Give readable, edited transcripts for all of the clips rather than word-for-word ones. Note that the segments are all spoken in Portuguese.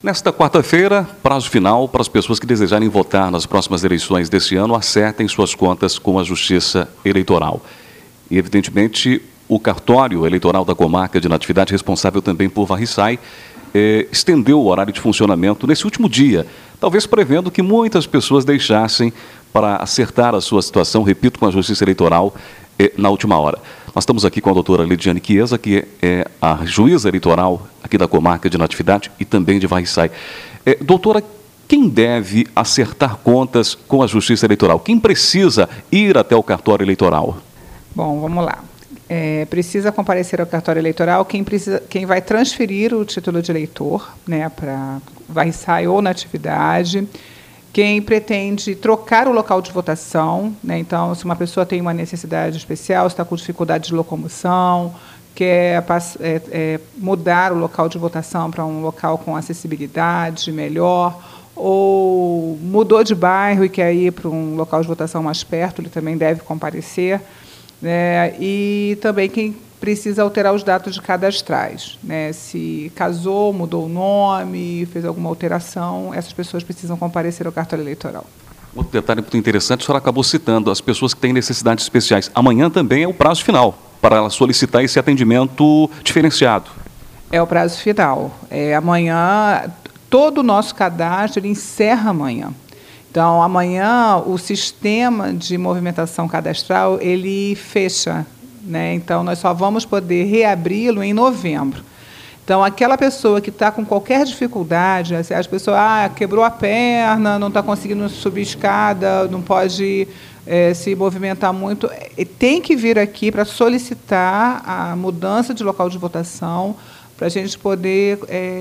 Nesta quarta-feira, prazo final para as pessoas que desejarem votar nas próximas eleições deste ano, acertem suas contas com a Justiça Eleitoral. E, evidentemente, o cartório eleitoral da comarca de Natividade, responsável também por Varriçai, estendeu o horário de funcionamento nesse último dia, talvez prevendo que muitas pessoas deixassem para acertar a sua situação, repito, com a Justiça Eleitoral, na última hora. Nós estamos aqui com a doutora Lidiane Chiesa, que é a juíza eleitoral aqui da comarca de Natividade e também de Varriçai. Doutora, quem deve acertar contas com a Justiça Eleitoral? Quem precisa ir até o cartório eleitoral? Bom, vamos lá. Precisa comparecer ao cartório eleitoral quem vai transferir o título de eleitor, né, para Varriçai ou Natividade, quem pretende trocar o local de votação, né, então, se uma pessoa tem uma necessidade especial, está com dificuldade de locomoção, quer mudar o local de votação para um local com acessibilidade melhor, ou mudou de bairro e quer ir para um local de votação mais perto, ele também deve comparecer. E também quem precisa alterar os dados cadastrais, né? Se casou, mudou o nome, fez alguma alteração, essas pessoas precisam comparecer ao cartório eleitoral. Outro detalhe muito interessante, a senhora acabou citando as pessoas que têm necessidades especiais. Amanhã também é o prazo final para ela solicitar esse atendimento diferenciado. É o prazo final. Amanhã, todo o nosso cadastro ele encerra amanhã. Então, amanhã, o sistema de movimentação cadastral, ele fecha, né? Então, nós só vamos poder reabri-lo em novembro. Então, aquela pessoa que está com qualquer dificuldade, as pessoas, quebrou a perna, não está conseguindo subir escada, não pode se movimentar muito, tem que vir aqui para solicitar a mudança de local de votação, para a gente poder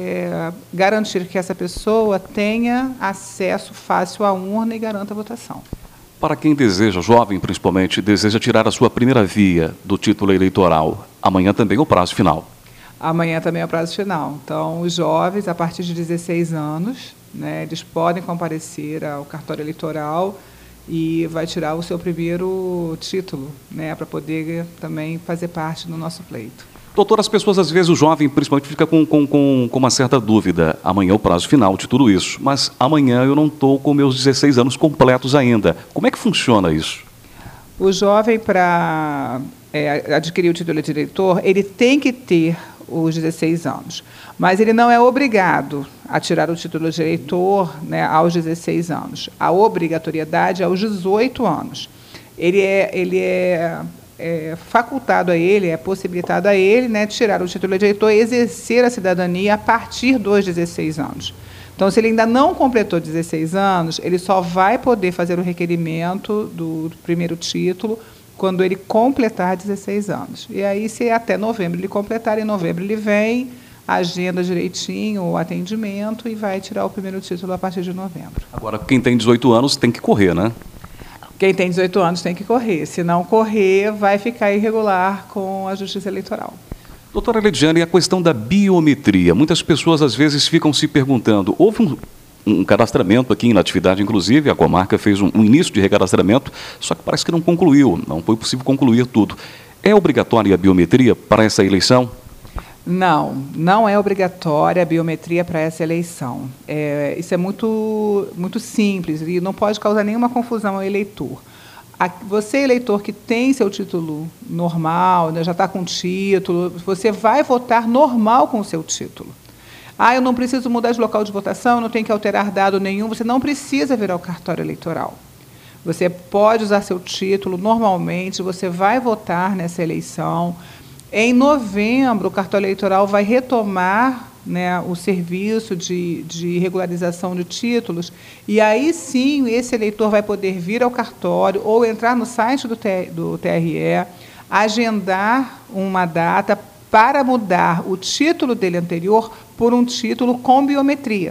garantir que essa pessoa tenha acesso fácil à urna e garanta a votação. Para quem deseja, jovem principalmente, deseja tirar a sua primeira via do título eleitoral, amanhã também é o prazo final. Amanhã também é o prazo final. Então, os jovens, a partir de 16 anos, né, eles podem comparecer ao cartório eleitoral e vai tirar o seu primeiro título, né, para poder também fazer parte do nosso pleito. Doutor, as pessoas, às vezes, o jovem, principalmente, fica com uma certa dúvida. Amanhã é o prazo final de tudo isso, mas amanhã eu não estou com meus 16 anos completos ainda. Como é que funciona isso? O jovem, para adquirir o título de eleitor, ele tem que ter os 16 anos, mas ele não é obrigado a tirar o título de eleitor, né, aos 16 anos. A obrigatoriedade é aos 18 anos. Ele é facultado a ele, é possibilitado a ele, né, tirar o título de eleitor e exercer a cidadania a partir dos 16 anos. Então, se ele ainda não completou 16 anos, ele só vai poder fazer o requerimento do primeiro título quando ele completar 16 anos. E aí, se até novembro ele completar, em novembro ele vem, agenda direitinho o atendimento e vai tirar o primeiro título a partir de novembro. Agora, quem tem 18 anos tem que correr, né? Quem tem 18 anos tem que correr. Se não correr, vai ficar irregular com a Justiça Eleitoral. Doutora Lidiane, a questão da biometria. Muitas pessoas, às vezes, ficam se perguntando. Houve um cadastramento aqui em Natividade, inclusive, a comarca fez um início de recadastramento, só que parece que não concluiu, não foi possível concluir tudo. É obrigatória a biometria para essa eleição? Não, não é obrigatória a biometria para essa eleição. Isso é muito simples e não pode causar nenhuma confusão ao eleitor. Você, eleitor que tem seu título normal, né, já está com título, você vai votar normal com o seu título. Eu não preciso mudar de local de votação, não tenho que alterar dado nenhum, você não precisa vir ao cartório eleitoral. Você pode usar seu título normalmente, você vai votar nessa eleição. Em novembro, o cartório eleitoral vai retomar, né, o serviço de regularização de títulos, e aí sim esse eleitor vai poder vir ao cartório ou entrar no site do TRE, agendar uma data para mudar o título dele anterior por um título com biometria.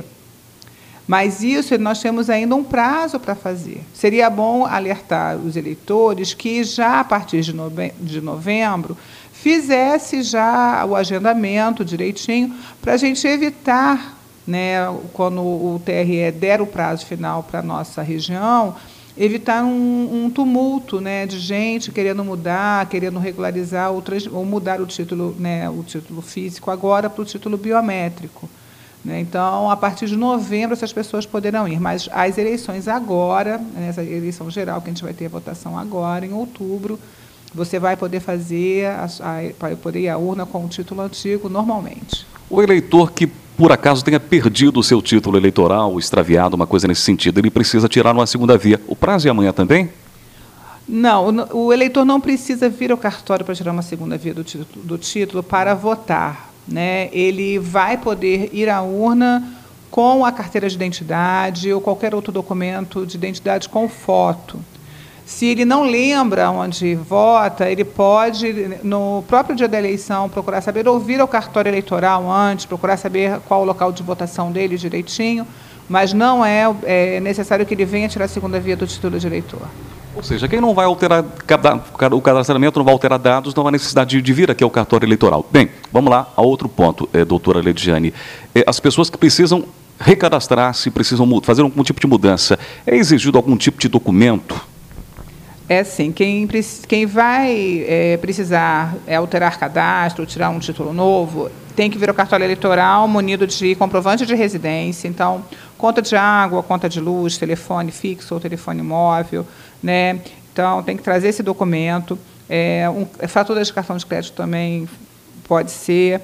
Mas isso nós temos ainda um prazo para fazer. Seria bom alertar os eleitores que já a partir de novembro fizesse já o agendamento direitinho para a gente evitar, né, quando o TRE der o prazo final para a nossa região, evitar um tumulto, né, de gente querendo mudar, querendo regularizar ou mudar o título, né, o título físico agora para o título biométrico. né? Então, a partir de novembro, essas pessoas poderão ir. Mas as eleições agora, essa eleição geral, que a gente vai ter a votação agora, em outubro, você vai poder fazer, vai poder ir à urna com o título antigo normalmente. O eleitor que, por acaso, tenha perdido o seu título eleitoral, extraviado, uma coisa nesse sentido, ele precisa tirar uma segunda via. O prazo é amanhã também? Não, o eleitor não precisa vir ao cartório para tirar uma segunda via do título para votar, né? Ele vai poder ir à urna com a carteira de identidade ou qualquer outro documento de identidade com foto. Se ele não lembra onde vota, ele pode, no próprio dia da eleição, procurar saber, ou vir ao cartório eleitoral antes, procurar saber qual o local de votação dele direitinho, mas não é necessário que ele venha tirar a segunda via do título de eleitor. Ou seja, quem não vai alterar o cadastramento, não vai alterar dados, não há necessidade de vir aqui ao cartório eleitoral. Bem, vamos lá a outro ponto, doutora Lediane. As pessoas que precisam recadastrar-se, precisam fazer algum tipo de mudança, é exigido algum tipo de documento? É sim, quem vai precisar alterar cadastro, tirar um título novo, tem que vir ao cartório eleitoral munido de comprovante de residência, então, conta de água, conta de luz, telefone fixo ou telefone móvel, né? Então, tem que trazer esse documento. Fatura de cartão de crédito também pode ser.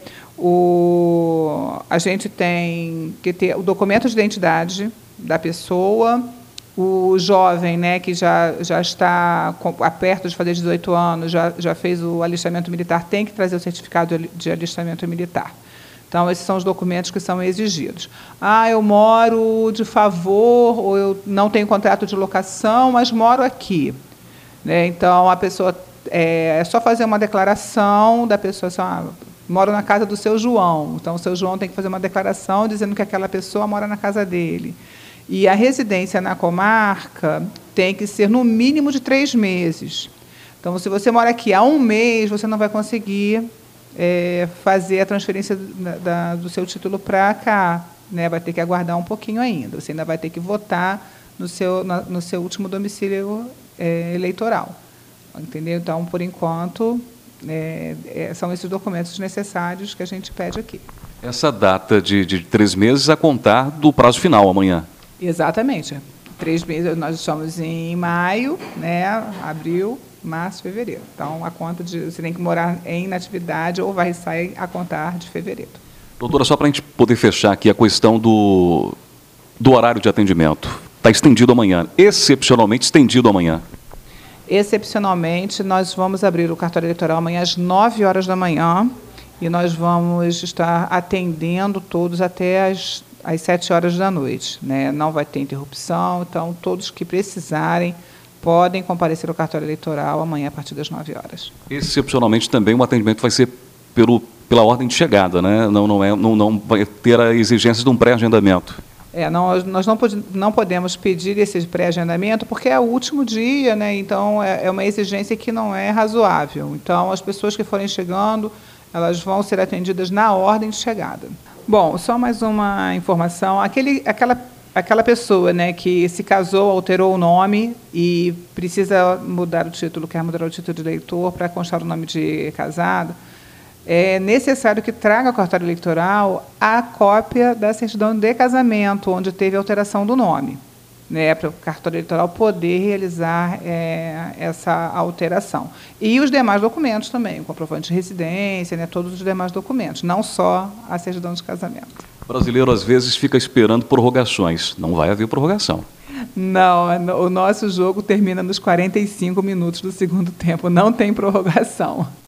A gente tem que ter o documento de identidade da pessoa. O jovem, né, que já está perto de fazer 18 anos, já fez o alistamento militar, tem que trazer o certificado de alistamento militar. Então, esses são os documentos que são exigidos. Eu moro de favor, ou eu não tenho contrato de locação, mas moro aqui, né? Então, a pessoa é só fazer uma declaração da pessoa, assim, moro na casa do seu João. Então, o seu João tem que fazer uma declaração dizendo que aquela pessoa mora na casa dele. E a residência na comarca tem que ser no mínimo de 3 meses. Então, se você mora aqui há 1 mês, você não vai conseguir fazer a transferência do seu título para cá, né? Vai ter que aguardar um pouquinho ainda. Você ainda vai ter que votar no seu último domicílio eleitoral. Entendeu? Então, por enquanto, são esses documentos necessários que a gente pede aqui. Essa data de 3 meses a contar do prazo final, amanhã. Exatamente. 3 meses, nós estamos em maio, né? Abril, março, fevereiro. Então, a conta você tem que morar em inatividade ou vai sair a contar de fevereiro. Doutora, só para a gente poder fechar aqui a questão do horário de atendimento. Está estendido amanhã, excepcionalmente estendido amanhã. Excepcionalmente, nós vamos abrir o cartório eleitoral amanhã às 9 horas da manhã e nós vamos estar atendendo todos até às 7 horas da noite, né? Não vai ter interrupção, então todos que precisarem podem comparecer ao cartório eleitoral amanhã a partir das 9 horas. Excepcionalmente também o atendimento vai ser pela ordem de chegada, né? Não vai ter a exigência de um pré-agendamento. Nós não podemos pedir esse pré-agendamento porque é o último dia, né? Então é uma exigência que não é razoável. Então as pessoas que forem chegando, elas vão ser atendidas na ordem de chegada. Bom, só mais uma informação. Aquela pessoa, né, que se casou, alterou o nome e precisa mudar o título, quer mudar o título de eleitor para constar o nome de casado, é necessário que traga ao cartório eleitoral a cópia da certidão de casamento, onde teve alteração do nome, né, para o cartório eleitoral poder realizar essa alteração. E os demais documentos também, o comprovante de residência, né, todos os demais documentos, não só a certidão de casamento. O brasileiro, às vezes, fica esperando prorrogações. Não vai haver prorrogação. Não, o nosso jogo termina nos 45 minutos do segundo tempo, não tem prorrogação.